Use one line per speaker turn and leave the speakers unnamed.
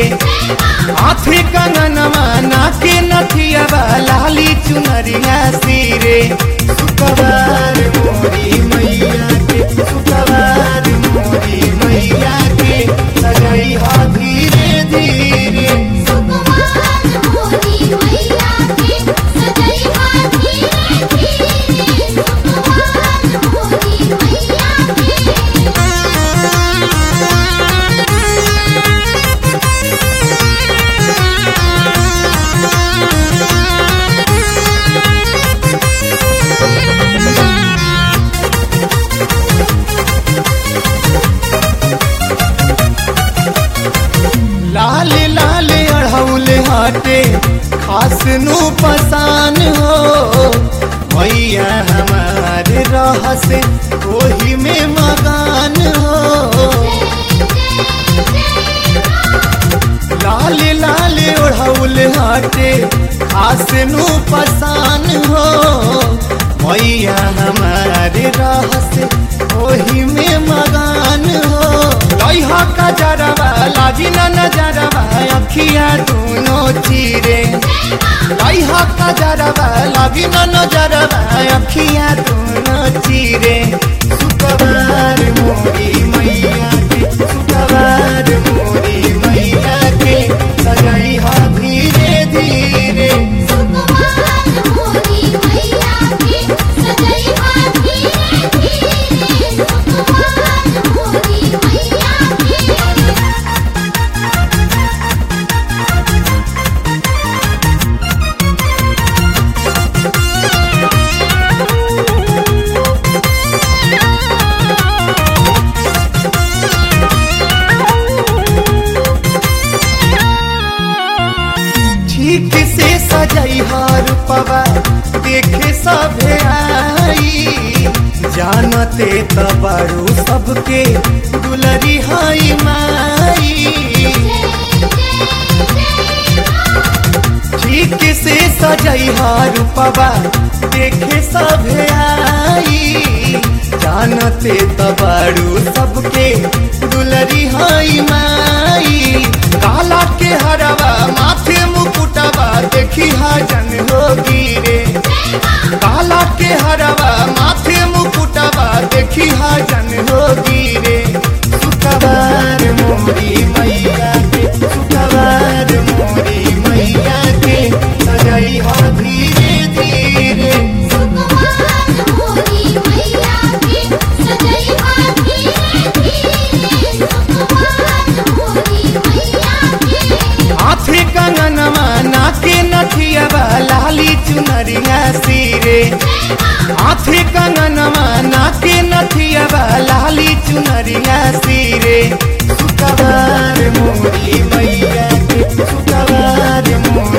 हाथे कंगनवा नाके नथिया लाली चुनरिया सिरे सुकवार मोरी मैया के सुकवार मोरी मैया के सजई हा धीरे धीरे
सुकुमार मोरी मैया के सजई हा धीरे धीरे सुकुमार मोरी मैया के
लाल लाल अढ़ौल हाटे खास नु पसान हो भैया हमारे रहस ओही में मगान हो लाल लाल अढ़ौल हाटे खास नु पसान हो भैया हमारे रहस ओही में मगान हो लइहा का जरवा लाजी न नजरवा अखिया दोनों चीरे लइहा का जरवा लागी न नजरवा अखिया दोनों चीरे सुकवार मोरी मैया के सुकवार मोरी मैया के सजई हा धीरे धीरे
सुकुमार मोरी मैया के सजई हा धीरे धीरे सुकुमार मोरी मैया के
ठीक से सजई हर पवा देखे सभे आई जानते तबारू सबके दुलरी हाई माई ठीक से सजई हर पवा देखे सभे आई जानते तबारू सबके दुलरी हाई माई काला के हरवा माथे मुकुटवा देखी जन हो गिरे काला के हरवा माथे मुकुटवा देखी जन हो गिरे सुकवार मोरी मैया के सुकवार मोरी मैया के सजई हा धीरे धीरे
सुकुमार मोरी मैया के सजई हा धीरे धीरे सुकुमार मोरी मैया के
हाथे कंगनवा नाके नथिया लाली चुनरिया सिरे हाथे कंगनवा नाके नथिया लाली चुनरिया सिरे सुकवार मोरी मैया के सुकवार मोरी